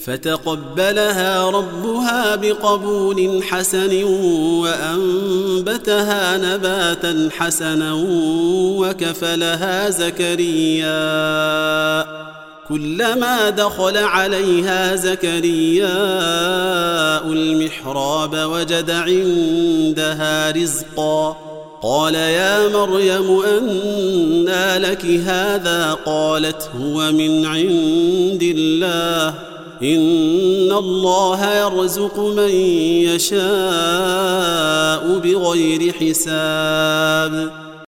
فتقبلها ربها بقبول حسن وأنبتها نباتا حسنا وكفلها زكريا. كلما دخل عليها زكرياء المحراب وجد عندها رزقا. قال يا مريم أنى لك هذا؟ قالت هو من عند الله، إن الله يرزق من يشاء بغير حساب.